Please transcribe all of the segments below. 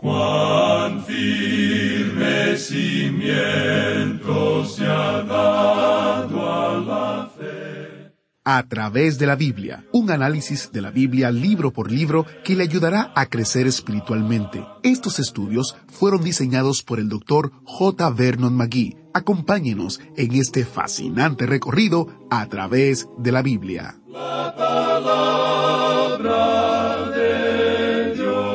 Cuán firme cimiento se ha dado a la fe. A través de la Biblia, un análisis de la Biblia libro por libro que le ayudará a crecer espiritualmente. Estos estudios fueron diseñados por el Dr. J. Vernon McGee. Acompáñenos en este fascinante recorrido a través de la Biblia. La palabra de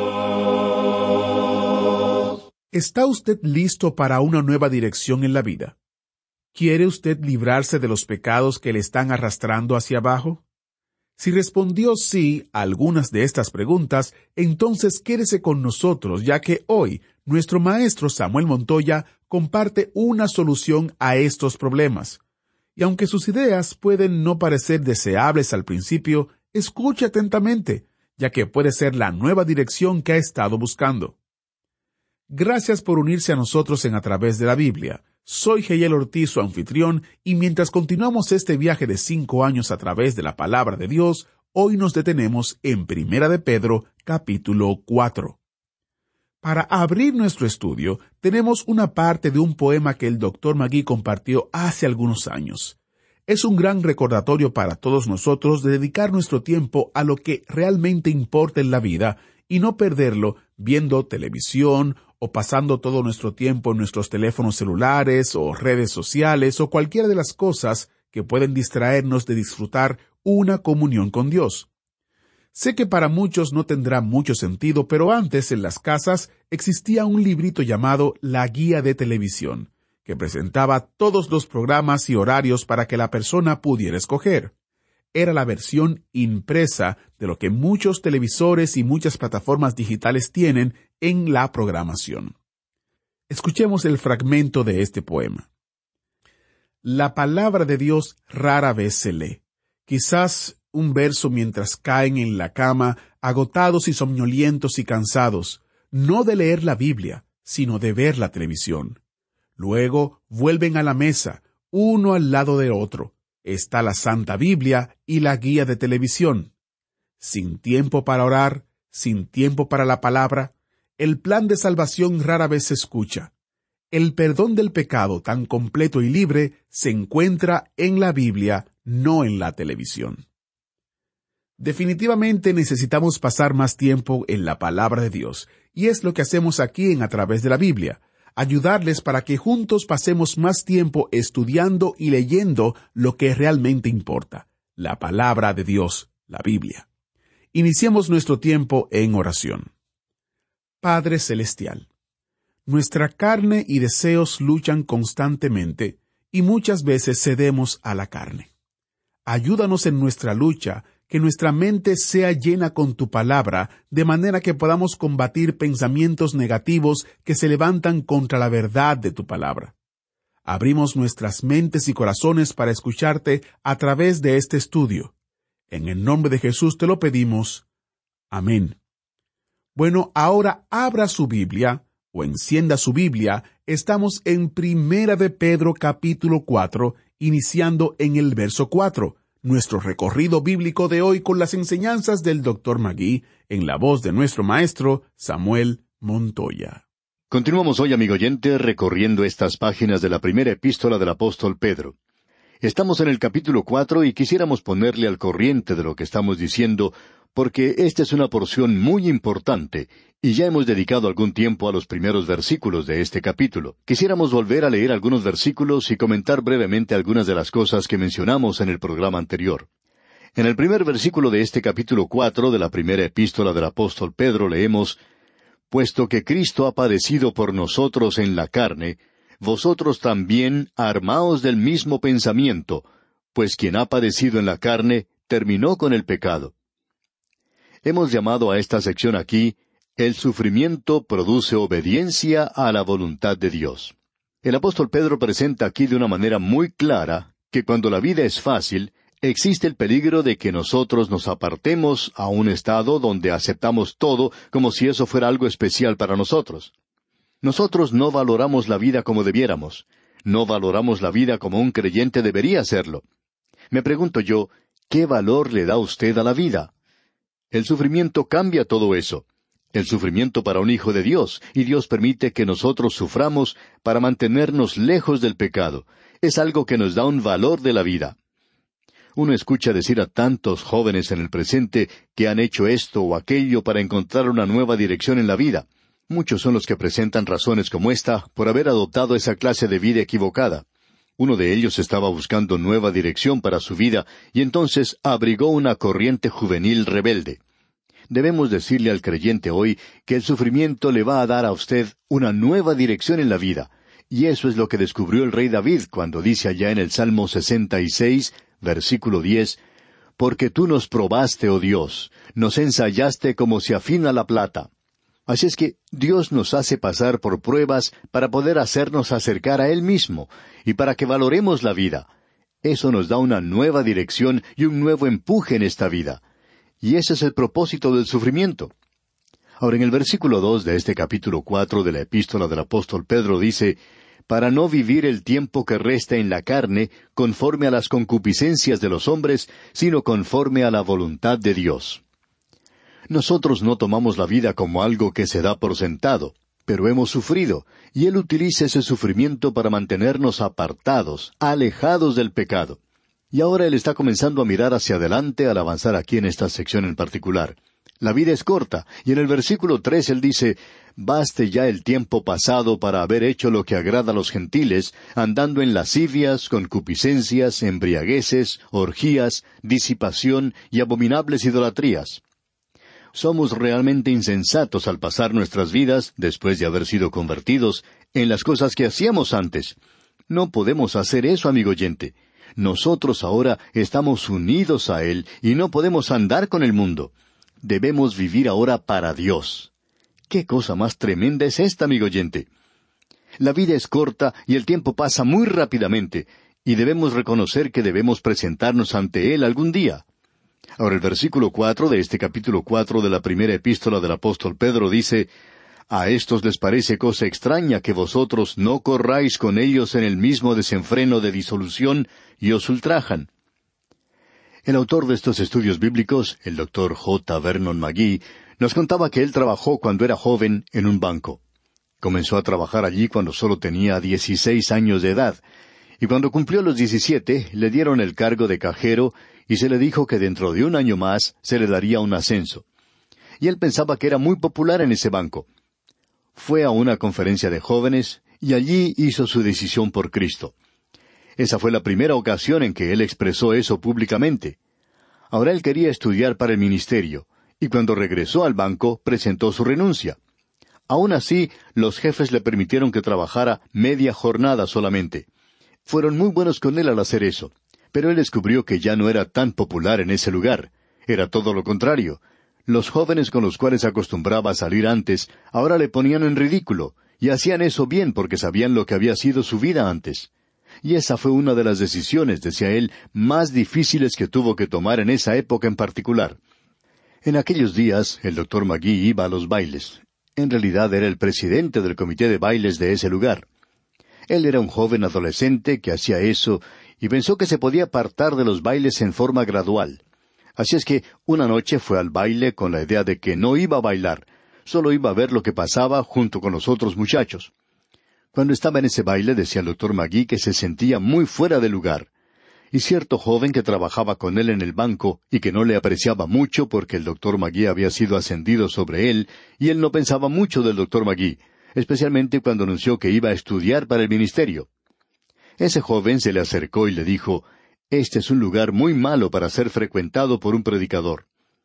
Dios. ¿Está usted listo para una nueva dirección en la vida? ¿Quiere usted librarse de los pecados que le están arrastrando hacia abajo? Si respondió sí a algunas de estas preguntas, entonces quédese con nosotros, ya que hoy nuestro maestro Samuel Montoya comparte una solución a estos problemas. Y aunque sus ideas pueden no parecer deseables al principio, escuche atentamente, ya que puede ser la nueva dirección que ha estado buscando. Gracias por unirse a nosotros en A Través de la Biblia. Soy Geyel Ortiz, su anfitrión, y mientras continuamos este viaje de 5 años a través de la Palabra de Dios, hoy nos detenemos en 1 de Pedro, capítulo 4. Para abrir nuestro estudio, tenemos una parte de un poema que el Dr. McGee compartió hace algunos años. Es un gran recordatorio para todos nosotros de dedicar nuestro tiempo a lo que realmente importa en la vida y no perderlo viendo televisión o pasando todo nuestro tiempo en nuestros teléfonos celulares o redes sociales o cualquiera de las cosas que pueden distraernos de disfrutar una comunión con Dios. Sé que para muchos no tendrá mucho sentido, pero antes en las casas existía un librito llamado La Guía de Televisión, que presentaba todos los programas y horarios para que la persona pudiera escoger. Era la versión impresa de lo que muchos televisores y muchas plataformas digitales tienen en la programación. Escuchemos el fragmento de este poema. La palabra de Dios rara vez se lee. Quizás un verso mientras caen en la cama, agotados y somnolientos y cansados, no de leer la Biblia, sino de ver la televisión. Luego vuelven a la mesa, uno al lado de otro. Está la Santa Biblia y la guía de televisión. Sin tiempo para orar, sin tiempo para la palabra, el plan de salvación rara vez se escucha. El perdón del pecado tan completo y libre se encuentra en la Biblia, no en la televisión. Definitivamente necesitamos pasar más tiempo en la palabra de Dios, y es lo que hacemos aquí en A Través de la Biblia. Ayudarles para que juntos pasemos más tiempo estudiando y leyendo lo que realmente importa, la palabra de Dios, la Biblia. Iniciemos nuestro tiempo en oración. Padre Celestial, nuestra carne y deseos luchan constantemente y muchas veces cedemos a la carne. Ayúdanos en nuestra lucha, que nuestra mente sea llena con tu palabra, de manera que podamos combatir pensamientos negativos que se levantan contra la verdad de tu palabra. Abrimos nuestras mentes y corazones para escucharte a través de este estudio. En el nombre de Jesús te lo pedimos. Amén. Bueno, ahora abra su Biblia, o encienda su Biblia. Estamos en 1 de Pedro capítulo 4, iniciando en el verso 4. Nuestro recorrido bíblico de hoy con las enseñanzas del Dr. McGee en la voz de nuestro maestro Samuel Montoya. Continuamos hoy, amigo oyente, recorriendo estas páginas de la primera epístola del apóstol Pedro. Estamos en el capítulo 4 y quisiéramos ponerle al corriente de lo que estamos diciendo, porque esta es una porción muy importante, y ya hemos dedicado algún tiempo a los primeros versículos de este capítulo. Quisiéramos volver a leer algunos versículos y comentar brevemente algunas de las cosas que mencionamos en el programa anterior. En el primer versículo de este capítulo 4 de la primera epístola del apóstol Pedro leemos: «Puesto que Cristo ha padecido por nosotros en la carne, vosotros también armaos del mismo pensamiento, pues quien ha padecido en la carne terminó con el pecado». Hemos llamado a esta sección aquí, «El sufrimiento produce obediencia a la voluntad de Dios». El apóstol Pedro presenta aquí de una manera muy clara que cuando la vida es fácil, existe el peligro de que nosotros nos apartemos a un estado donde aceptamos todo como si eso fuera algo especial para nosotros. Nosotros no valoramos la vida como debiéramos. No valoramos la vida como un creyente debería hacerlo. Me pregunto yo, ¿qué valor le da usted a la vida? El sufrimiento cambia todo eso. el sufrimiento para un hijo de Dios, y Dios permite que nosotros suframos para mantenernos lejos del pecado. Es algo que nos da un valor de la vida. Uno escucha decir a tantos jóvenes en el presente que han hecho esto o aquello para encontrar una nueva dirección en la vida. Muchos son los que presentan razones como esta por haber adoptado esa clase de vida equivocada. Uno de ellos estaba buscando nueva dirección para su vida y entonces abrigó una corriente juvenil rebelde. Debemos decirle al creyente hoy que el sufrimiento le va a dar a usted una nueva dirección en la vida. Y eso es lo que descubrió el rey David cuando dice allá en el Salmo 66, versículo 10, «Porque tú nos probaste, oh Dios, nos ensayaste como se afina la plata». Así es que Dios nos hace pasar por pruebas para poder hacernos acercar a Él mismo y para que valoremos la vida. Eso nos da una nueva dirección y un nuevo empuje en esta vida. Y ese es el propósito del sufrimiento. Ahora, en el versículo 2 de este capítulo 4 de la epístola del apóstol Pedro dice, «Para no vivir el tiempo que resta en la carne, conforme a las concupiscencias de los hombres, sino conforme a la voluntad de Dios». Nosotros no tomamos la vida como algo que se da por sentado, pero hemos sufrido, y Él utiliza ese sufrimiento para mantenernos apartados, alejados del pecado. Y ahora Él está comenzando a mirar hacia adelante al avanzar aquí en esta sección en particular. La vida es corta, y en el versículo 3 Él dice, «Baste ya el tiempo pasado para haber hecho lo que agrada a los gentiles, andando en lascivias, concupiscencias, embriagueces, orgías, disipación y abominables idolatrías». Somos realmente insensatos al pasar nuestras vidas, después de haber sido convertidos, en las cosas que hacíamos antes. No podemos hacer eso, amigo oyente. Nosotros ahora estamos unidos a Él y no podemos andar con el mundo. Debemos vivir ahora para Dios. ¿Qué cosa más tremenda es esta, amigo oyente? La vida es corta y el tiempo pasa muy rápidamente, y debemos reconocer que debemos presentarnos ante Él algún día. Ahora el versículo 4 de este capítulo 4 de la primera epístola del apóstol Pedro dice, «A estos les parece cosa extraña que vosotros no corráis con ellos en el mismo desenfreno de disolución y os ultrajan». El autor de estos estudios bíblicos, el Dr. J. Vernon McGee, nos contaba que él trabajó cuando era joven en un banco. Comenzó a trabajar allí cuando solo tenía 16 años de edad, y cuando cumplió los 17 le dieron el cargo de cajero y se le dijo que dentro de un año más se le daría un ascenso. Y él pensaba que era muy popular en ese banco. Fue a una conferencia de jóvenes y allí hizo su decisión por Cristo. Esa fue la primera ocasión en que él expresó eso públicamente. Ahora él quería estudiar para el ministerio, y cuando regresó al banco presentó su renuncia. Aún así, los jefes le permitieron que trabajara media jornada solamente. Fueron muy buenos con él al hacer eso. Pero él descubrió que ya no era tan popular en ese lugar. Era todo lo contrario. Los jóvenes con los cuales acostumbraba a salir antes, ahora le ponían en ridículo, y hacían eso bien porque sabían lo que había sido su vida antes. Y esa fue una de las decisiones, decía él, más difíciles que tuvo que tomar en esa época en particular. En aquellos días, el Dr. McGee iba a los bailes. En realidad era el presidente del comité de bailes de ese lugar. Él era un joven adolescente que hacía eso, y pensó que se podía apartar de los bailes en forma gradual. Así es que una noche fue al baile con la idea de que no iba a bailar, solo iba a ver lo que pasaba junto con los otros muchachos. Cuando estaba en ese baile decía el Dr. McGee que se sentía muy fuera de lugar. Y cierto joven que trabajaba con él en el banco y que no le apreciaba mucho porque el Dr. McGee había sido ascendido sobre él, y él no pensaba mucho del Dr. McGee, especialmente cuando anunció que iba a estudiar para el ministerio. Ese joven se le acercó y le dijo, «Este es un lugar muy malo para ser frecuentado por un predicador».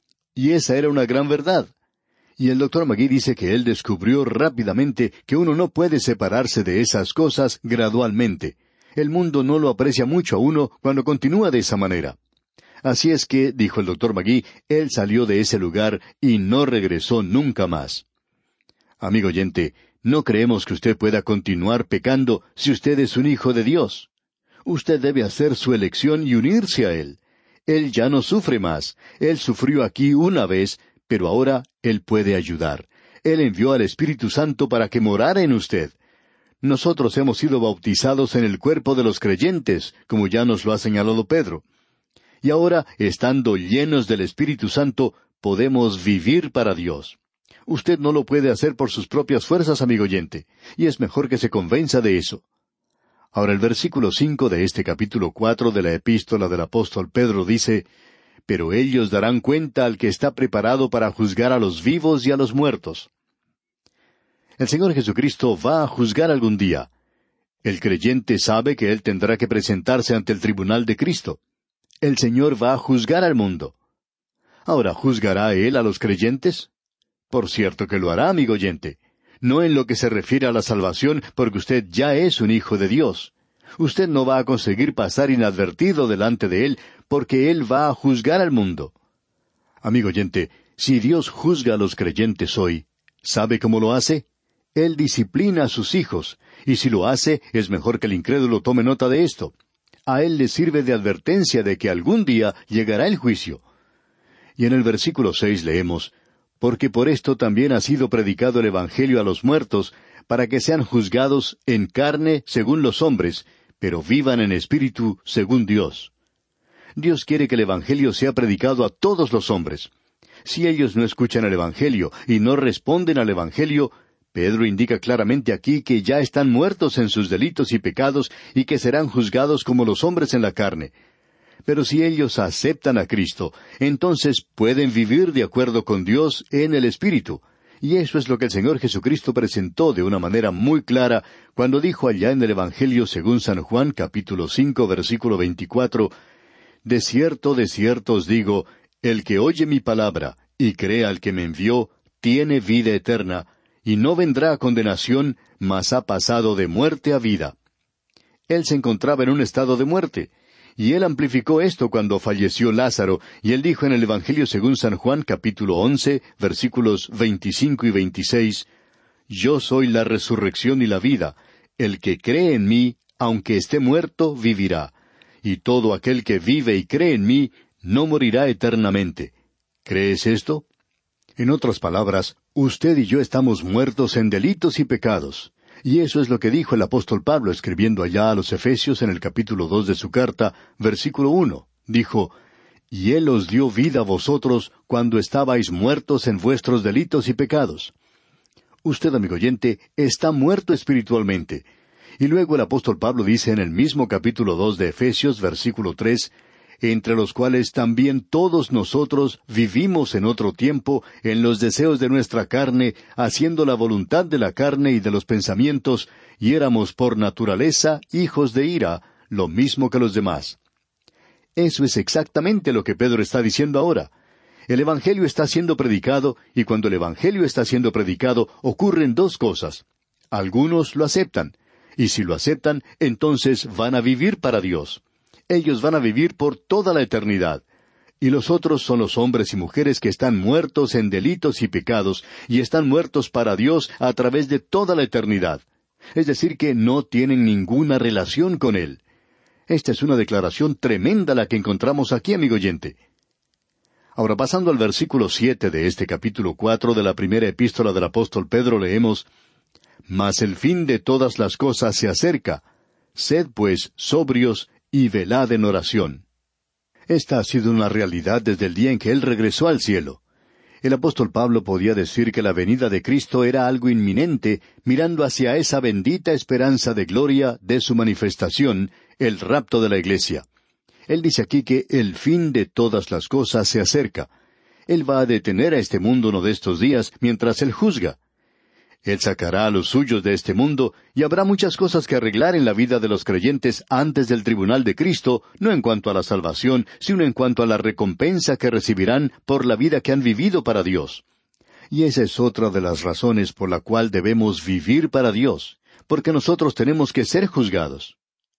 Y esa era una gran verdad. Y el Dr. McGee dice que él descubrió rápidamente que uno no puede separarse de esas cosas gradualmente. El mundo no lo aprecia mucho a uno cuando continúa de esa manera. Así es que, dijo el Dr. McGee, él salió de ese lugar y no regresó nunca más. Amigo oyente, no creemos que usted pueda continuar pecando si usted es un hijo de Dios. Usted debe hacer su elección y unirse a Él. Él ya no sufre más. Él sufrió aquí una vez, pero ahora Él puede ayudar. Él envió al Espíritu Santo para que morara en usted. Nosotros hemos sido bautizados en el cuerpo de los creyentes, como ya nos lo ha señalado Pedro. Y ahora, estando llenos del Espíritu Santo, podemos vivir para Dios. Usted no lo puede hacer por sus propias fuerzas, amigo oyente, y es mejor que se convenza de eso. Ahora el versículo 5 de este capítulo 4 de la epístola del apóstol Pedro dice, «Pero ellos darán cuenta al que está preparado para juzgar a los vivos y a los muertos». El Señor Jesucristo va a juzgar algún día. El creyente sabe que Él tendrá que presentarse ante el tribunal de Cristo. El Señor va a juzgar al mundo. Ahora, ¿juzgará Él a los creyentes? Por cierto que lo hará, amigo oyente. No en lo que se refiere a la salvación, porque usted ya es un hijo de Dios. Usted no va a conseguir pasar inadvertido delante de Él, porque Él va a juzgar al mundo. Amigo oyente, si Dios juzga a los creyentes hoy, ¿sabe cómo lo hace? Él disciplina a sus hijos, y si lo hace, es mejor que el incrédulo tome nota de esto. A él le sirve de advertencia de que algún día llegará el juicio. Y en el versículo 6 leemos, «Porque por esto también ha sido predicado el Evangelio a los muertos, para que sean juzgados en carne según los hombres, pero vivan en espíritu según Dios». Dios quiere que el Evangelio sea predicado a todos los hombres. Si ellos no escuchan el Evangelio y no responden al Evangelio, Pedro indica claramente aquí que ya están muertos en sus delitos y pecados y que serán juzgados como los hombres en la carne. Pero si ellos aceptan a Cristo, entonces pueden vivir de acuerdo con Dios en el Espíritu. Y eso es lo que el Señor Jesucristo presentó de una manera muy clara cuando dijo allá en el Evangelio según San Juan capítulo 5 versículo 24, «De cierto os digo, el que oye mi palabra y cree al que me envió, tiene vida eterna, y no vendrá a condenación, mas ha pasado de muerte a vida». Él se encontraba en un estado de muerte, y Él amplificó esto cuando falleció Lázaro, y Él dijo en el Evangelio según San Juan capítulo 11, versículos 25 y 26, «Yo soy la resurrección y la vida. El que cree en mí, aunque esté muerto, vivirá. Y todo aquel que vive y cree en mí, no morirá eternamente». ¿Crees esto? En otras palabras, usted y yo estamos muertos en delitos y pecados. Y eso es lo que dijo el apóstol Pablo escribiendo allá a los Efesios en el capítulo 2 de su carta, versículo 1. Dijo, «Y Él os dio vida a vosotros cuando estabais muertos en vuestros delitos y pecados». Usted, amigo oyente, está muerto espiritualmente. Y luego el apóstol Pablo dice en el mismo capítulo 2 de Efesios, versículo 3, «Entre los cuales también todos nosotros vivimos en otro tiempo en los deseos de nuestra carne, haciendo la voluntad de la carne y de los pensamientos, y éramos por naturaleza hijos de ira, lo mismo que los demás». Eso es exactamente lo que Pedro está diciendo ahora. El Evangelio está siendo predicado, y cuando el Evangelio está siendo predicado, ocurren dos cosas. Algunos lo aceptan, y si lo aceptan, entonces van a vivir para Dios. Ellos van a vivir por toda la eternidad. Y los otros son los hombres y mujeres que están muertos en delitos y pecados, y están muertos para Dios a través de toda la eternidad. Es decir, que no tienen ninguna relación con Él. Esta es una declaración tremenda la que encontramos aquí, amigo oyente. Ahora, pasando al versículo 7 de este capítulo 4 de la primera epístola del apóstol Pedro, leemos, «Mas el fin de todas las cosas se acerca. Sed pues sobrios y velad en oración». Esta ha sido una realidad desde el día en que Él regresó al cielo. El apóstol Pablo podía decir que la venida de Cristo era algo inminente, mirando hacia esa bendita esperanza de gloria de su manifestación, el rapto de la iglesia. Él dice aquí que el fin de todas las cosas se acerca. Él va a detener a este mundo uno de estos días mientras Él juzga. Él sacará a los suyos de este mundo, y habrá muchas cosas que arreglar en la vida de los creyentes antes del tribunal de Cristo, no en cuanto a la salvación, sino en cuanto a la recompensa que recibirán por la vida que han vivido para Dios. Y esa es otra de las razones por la cual debemos vivir para Dios, porque nosotros tenemos que ser juzgados.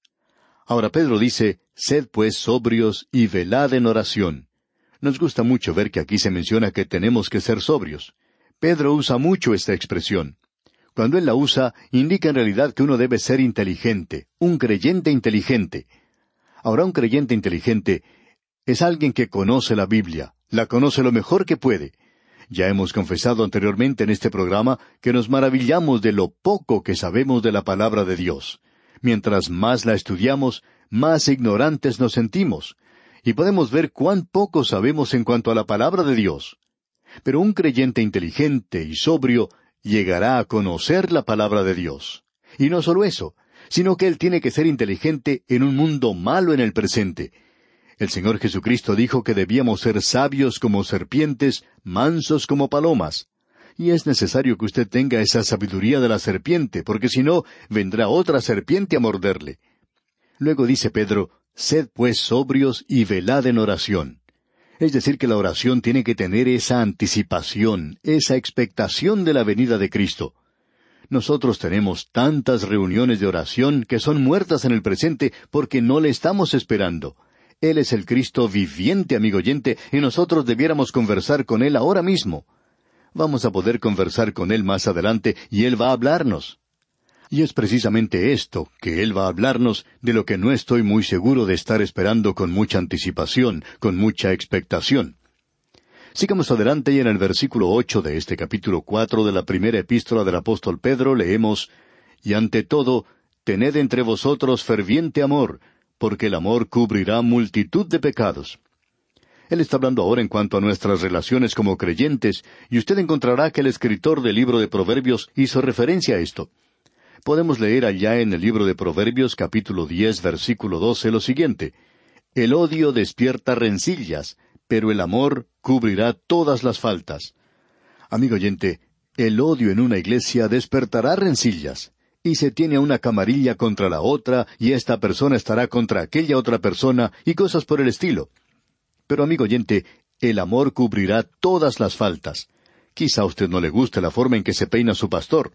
Ahora Pedro dice, «Sed pues sobrios y velad en oración». Nos gusta mucho ver que aquí se menciona que tenemos que ser sobrios. Pedro usa mucho esta expresión. Cuando él la usa, indica en realidad que uno debe ser inteligente, un creyente inteligente. Ahora, un creyente inteligente es alguien que conoce la Biblia, la conoce lo mejor que puede. Ya hemos confesado anteriormente en este programa que nos maravillamos de lo poco que sabemos de la palabra de Dios. Mientras más la estudiamos, más ignorantes nos sentimos, y podemos ver cuán poco sabemos en cuanto a la palabra de Dios. Pero un creyente inteligente y sobrio llegará a conocer la palabra de Dios. Y no solo eso, sino que él tiene que ser inteligente en un mundo malo en el presente. El Señor Jesucristo dijo que debíamos ser sabios como serpientes, mansos como palomas. Y es necesario que usted tenga esa sabiduría de la serpiente, porque si no, vendrá otra serpiente a morderle. Luego dice Pedro, «Sed pues sobrios y velad en oración». Es decir, que la oración tiene que tener esa anticipación, esa expectación de la venida de Cristo. Nosotros tenemos tantas reuniones de oración que son muertas en el presente porque no le estamos esperando. Él es el Cristo viviente, amigo oyente, y nosotros debiéramos conversar con Él ahora mismo. Vamos a poder conversar con Él más adelante y Él va a hablarnos. Y es precisamente esto, que Él va a hablarnos, de lo que no estoy muy seguro de estar esperando con mucha anticipación, con mucha expectación. Sigamos adelante y en el versículo 8 de este capítulo 4 de la primera epístola del apóstol Pedro leemos, «Y ante todo, tened entre vosotros ferviente amor, porque el amor cubrirá multitud de pecados». Él está hablando ahora en cuanto a nuestras relaciones como creyentes, y usted encontrará que el escritor del libro de Proverbios hizo referencia a esto. Podemos leer allá en el libro de Proverbios capítulo 10 versículo 12 lo siguiente, «El odio despierta rencillas, pero el amor cubrirá todas las faltas». Amigo oyente, el odio en una iglesia despertará rencillas, y se tiene a una camarilla contra la otra, y esta persona estará contra aquella otra persona, y cosas por el estilo. Pero amigo oyente, el amor cubrirá todas las faltas. Quizá a usted no le guste la forma en que se peina su pastor.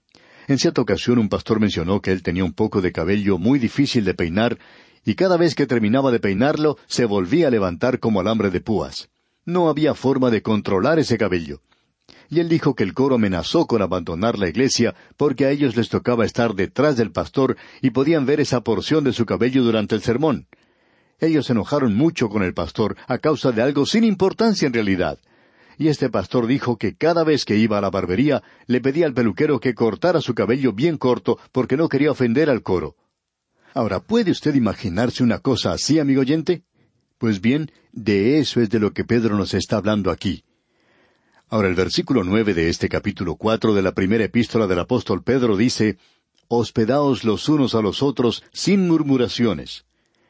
En cierta ocasión un pastor mencionó que él tenía un poco de cabello muy difícil de peinar, y cada vez que terminaba de peinarlo, se volvía a levantar como alambre de púas. No había forma de controlar ese cabello. Y él dijo que el coro amenazó con abandonar la iglesia, porque a ellos les tocaba estar detrás del pastor y podían ver esa porción de su cabello durante el sermón. Ellos se enojaron mucho con el pastor a causa de algo sin importancia en realidad. Y este pastor dijo que cada vez que iba a la barbería, le pedía al peluquero que cortara su cabello bien corto porque no quería ofender al coro. Ahora, ¿puede usted imaginarse una cosa así, amigo oyente? Pues bien, de eso es de lo que Pedro nos está hablando aquí. Ahora, el versículo 9 de este capítulo 4 de la primera epístola del apóstol Pedro dice, «Hospedaos los unos a los otros sin murmuraciones».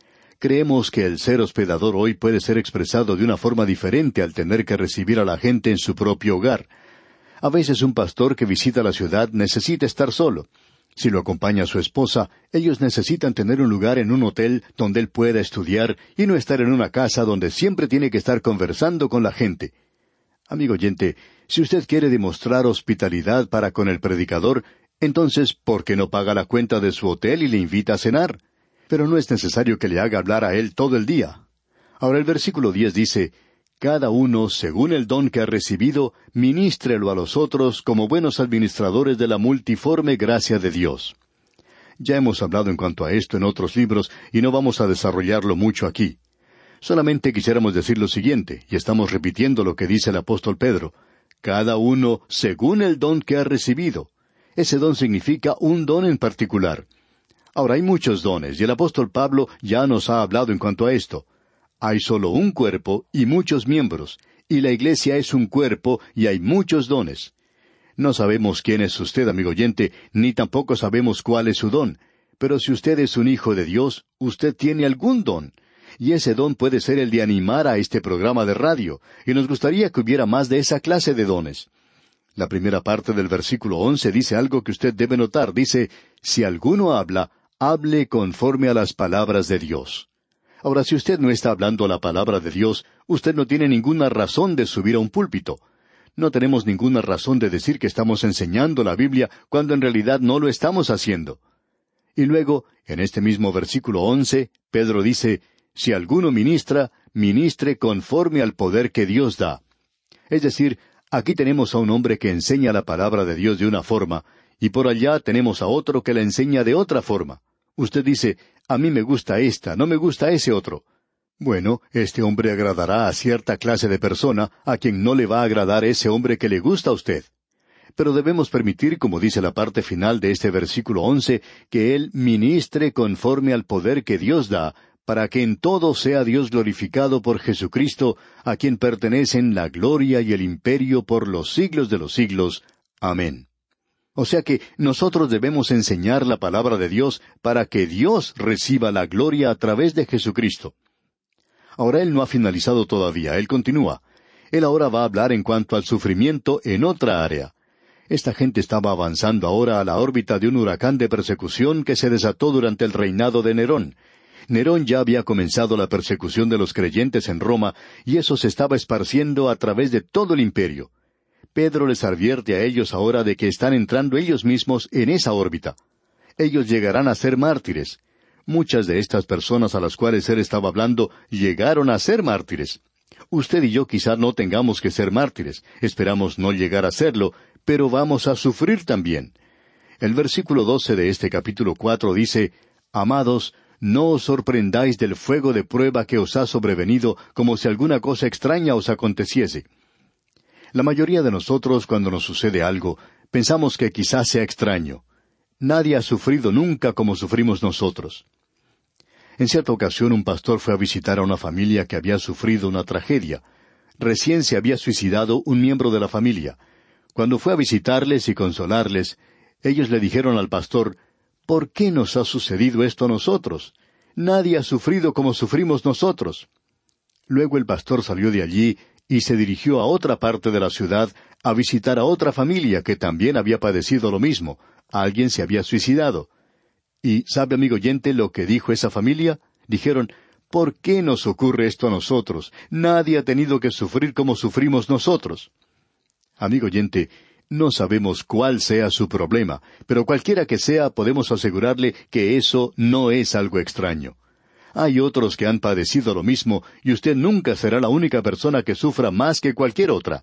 Creemos que el ser hospedador hoy puede ser expresado de una forma diferente al tener que recibir a la gente en su propio hogar. A veces un pastor que visita la ciudad necesita estar solo. Si lo acompaña su esposa, ellos necesitan tener un lugar en un hotel donde él pueda estudiar y no estar en una casa donde siempre tiene que estar conversando con la gente. Amigo oyente, si usted quiere demostrar hospitalidad para con el predicador, entonces, ¿por qué no paga la cuenta de su hotel y le invita a cenar? Pero no es necesario que le haga hablar a él todo el día. Ahora el versículo 10 dice, «Cada uno, según el don que ha recibido, ministrelo a los otros como buenos administradores de la multiforme gracia de Dios». Ya hemos hablado en cuanto a esto en otros libros y no vamos a desarrollarlo mucho aquí. Solamente quisiéramos decir lo siguiente, y estamos repitiendo lo que dice el apóstol Pedro, «Cada uno, según el don que ha recibido». Ese don significa un don en particular. Ahora, hay muchos dones, y el apóstol Pablo ya nos ha hablado en cuanto a esto. Hay solo un cuerpo y muchos miembros, y la iglesia es un cuerpo y hay muchos dones. No sabemos quién es usted, amigo oyente, ni tampoco sabemos cuál es su don, pero si usted es un hijo de Dios, usted tiene algún don, y ese don puede ser el de animar a este programa de radio, y nos gustaría que hubiera más de esa clase de dones. La primera parte del versículo 11 dice algo que usted debe notar, dice, «Si alguno habla, hable conforme a las palabras de Dios». Ahora, si usted no está hablando la palabra de Dios, usted no tiene ninguna razón de subir a un púlpito. No tenemos ninguna razón de decir que estamos enseñando la Biblia cuando en realidad no lo estamos haciendo. Y luego, en este mismo versículo 11, Pedro dice, «Si alguno ministra, ministre conforme al poder que Dios da». Es decir, aquí tenemos a un hombre que enseña la palabra de Dios de una forma, y por allá tenemos a otro que la enseña de otra forma. Usted dice, «A mí me gusta esta, no me gusta ese otro». Bueno, este hombre agradará a cierta clase de persona, a quien no le va a agradar ese hombre que le gusta a usted. Pero debemos permitir, como dice la parte final de este versículo 11, que él ministre conforme al poder que Dios da, para que en todo sea Dios glorificado por Jesucristo, a quien pertenecen la gloria y el imperio por los siglos de los siglos. Amén. O sea que nosotros debemos enseñar la palabra de Dios para que Dios reciba la gloria a través de Jesucristo. Ahora Él no ha finalizado todavía, Él continúa. Él ahora va a hablar en cuanto al sufrimiento en otra área. Esta gente estaba avanzando ahora a la órbita de un huracán de persecución que se desató durante el reinado de Nerón. Nerón ya había comenzado la persecución de los creyentes en Roma, y eso se estaba esparciendo a través de todo el imperio. Pedro les advierte a ellos ahora de que están entrando ellos mismos en esa órbita. Ellos llegarán a ser mártires. Muchas de estas personas a las cuales él estaba hablando llegaron a ser mártires. Usted y yo quizá no tengamos que ser mártires, esperamos no llegar a serlo, pero vamos a sufrir también. El versículo 12 de este capítulo 4 dice, «Amados, no os sorprendáis del fuego de prueba que os ha sobrevenido, como si alguna cosa extraña os aconteciese». La mayoría de nosotros, cuando nos sucede algo, pensamos que quizás sea extraño. Nadie ha sufrido nunca como sufrimos nosotros. En cierta ocasión un pastor fue a visitar a una familia que había sufrido una tragedia. Recién se había suicidado un miembro de la familia. Cuando fue a visitarles y consolarles, ellos le dijeron al pastor, «¿Por qué nos ha sucedido esto a nosotros? Nadie ha sufrido como sufrimos nosotros». Luego el pastor salió de allí y se dirigió a otra parte de la ciudad a visitar a otra familia que también había padecido lo mismo. Alguien se había suicidado. ¿Y sabe, amigo oyente, lo que dijo esa familia? Dijeron, «¿Por qué nos ocurre esto a nosotros? Nadie ha tenido que sufrir como sufrimos nosotros». Amigo oyente, no sabemos cuál sea su problema, pero cualquiera que sea, podemos asegurarle que eso no es algo extraño. Hay otros que han padecido lo mismo, y usted nunca será la única persona que sufra más que cualquier otra.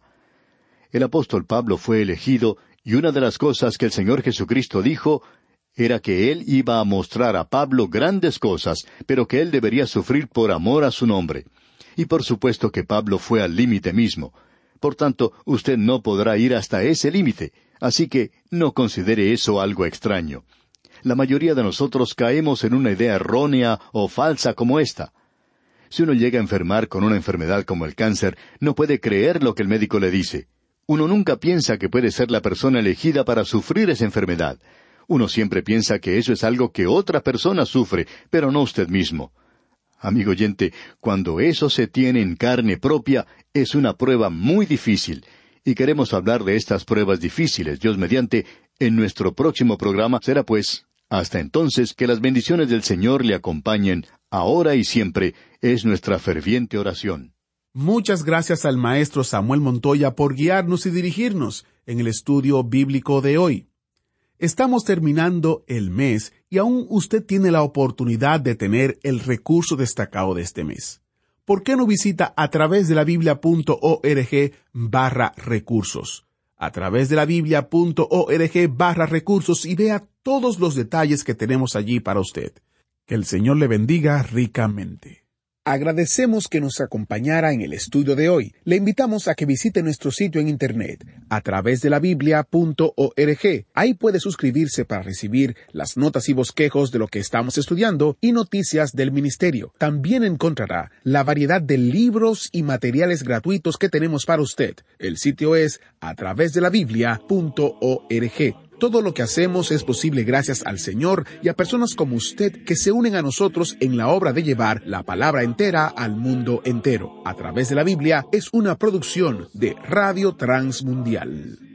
El apóstol Pablo fue elegido, y una de las cosas que el Señor Jesucristo dijo era que Él iba a mostrar a Pablo grandes cosas, pero que él debería sufrir por amor a su nombre. Y por supuesto que Pablo fue al límite mismo. Por tanto, usted no podrá ir hasta ese límite, así que no considere eso algo extraño. La mayoría de nosotros caemos en una idea errónea o falsa como esta. Si uno llega a enfermar con una enfermedad como el cáncer, no puede creer lo que el médico le dice. Uno nunca piensa que puede ser la persona elegida para sufrir esa enfermedad. Uno siempre piensa que eso es algo que otra persona sufre, pero no usted mismo. Amigo oyente, cuando eso se tiene en carne propia, es una prueba muy difícil. Y queremos hablar de estas pruebas difíciles, Dios mediante, en nuestro próximo programa. Será pues, hasta entonces, que las bendiciones del Señor le acompañen, ahora y siempre, es nuestra ferviente oración. Muchas gracias al maestro Samuel Montoya por guiarnos y dirigirnos en el estudio bíblico de hoy. Estamos terminando el mes y aún usted tiene la oportunidad de tener el recurso destacado de este mes. ¿Por qué no visita a través de la biblia.org/recursos? A través de la biblia.org/recursos y vea todos los detalles que tenemos allí para usted. Que el Señor le bendiga ricamente. Agradecemos que nos acompañara en el estudio de hoy. Le invitamos a que visite nuestro sitio en internet, a través de la biblia.org. Ahí puede suscribirse para recibir las notas y bosquejos de lo que estamos estudiando y noticias del ministerio. También encontrará la variedad de libros y materiales gratuitos que tenemos para usted. El sitio es a través de la biblia.org. Todo lo que hacemos es posible gracias al Señor y a personas como usted que se unen a nosotros en la obra de llevar la palabra entera al mundo entero. A través de la Biblia es una producción de Radio Transmundial.